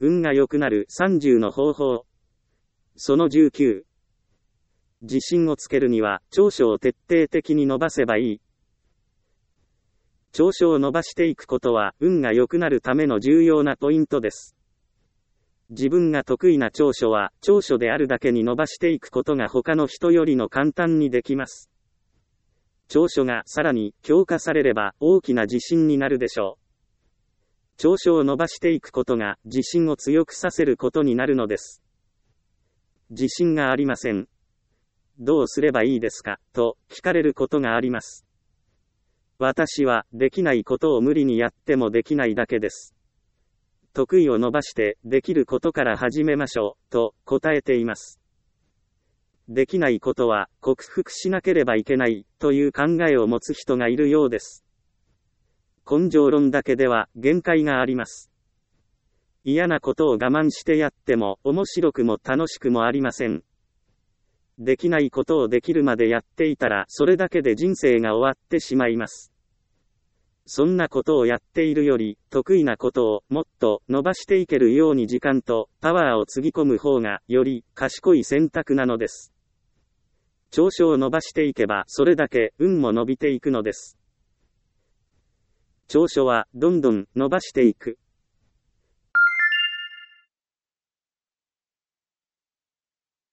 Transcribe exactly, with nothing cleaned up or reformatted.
運が良くなるさんじゅうの方法。そのじゅうきゅう。自信をつけるには、長所を徹底的に伸ばせばいい。長所を伸ばしていくことは、運が良くなるための重要なポイントです。自分が得意な長所は、長所であるだけに伸ばしていくことが他の人よりの簡単にできます。長所がさらに強化されれば大きな自信になるでしょう。長所を伸ばしていくことが自信を強くさせることになるのです。自信がありません。どうすればいいですかと聞かれることがあります。私はできないことを無理にやってもできないだけです。得意を伸ばしてできることから始めましょうと答えています。できないことは克服しなければいけないという考えを持つ人がいるようです。根性論だけでは限界があります。嫌なことを我慢してやっても面白くも楽しくもありません。できないことをできるまでやっていたらそれだけで人生が終わってしまいます。そんなことをやっているより得意なことをもっと伸ばしていけるように時間とパワーをつぎ込む方がより賢い選択なのです。長所を伸ばしていけばそれだけ運も伸びていくのです。長所はどんどん伸ばしていく。